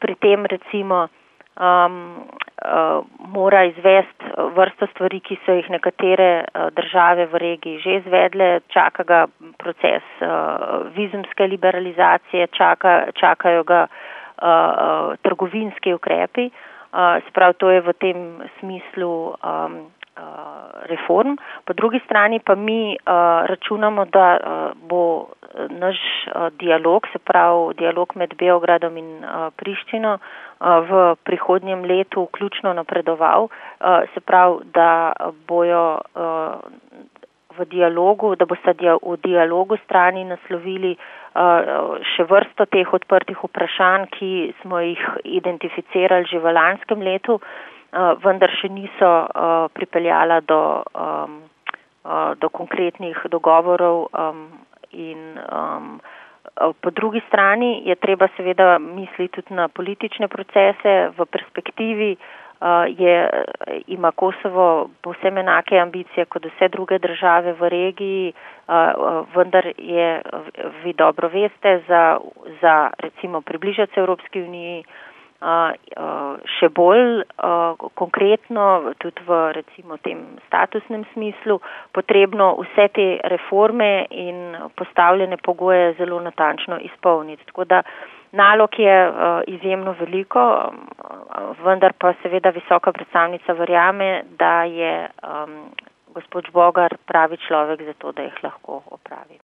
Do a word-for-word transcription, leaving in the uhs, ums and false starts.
pri tem recimo um, uh, mora izvesti vrsto stvari, ki so jih nekatere uh, države v regiji že izvedle, čaka ga proces uh, vizumske liberalizacije, čaka, čakajo ga uh, uh, trgovinski ukrepi, uh, sprav to je v tem smislu um, reform. Po drugi strani pa mi uh, računamo, da uh, bo naš uh, dialog, se pravi dialog med Beogradom in uh, Prištino uh, v prihodnjem letu vključno napredoval, uh, se pravi, da bojo uh, v dialogu, da boste dia- v dialogu strani naslovili uh, še vrsto teh odprtih vprašanj, ki smo jih identificirali že v lanskem letu, Uh, vendar še niso uh, pripeljala do, um, uh, do konkretnih dogovorov um, in um, po drugi strani je treba seveda misliti tudi na politične procese. V perspektivi uh, je, ima Kosovo povsem enake ambicije kot vse druge države v regiji, uh, vendar je, vi dobro veste, za, za recimo približati se Evropski uniji, Uh, uh, še bolj uh, konkretno, tudi v recimo tem statusnem smislu, potrebno vse te reforme in postavljene pogoje zelo natančno izpolniti. Tako da nalog je uh, izjemno veliko, uh, vendar pa seveda visoka predstavnica verjame, da je um, gospod Žbogar pravi človek za to, da jih lahko opravi.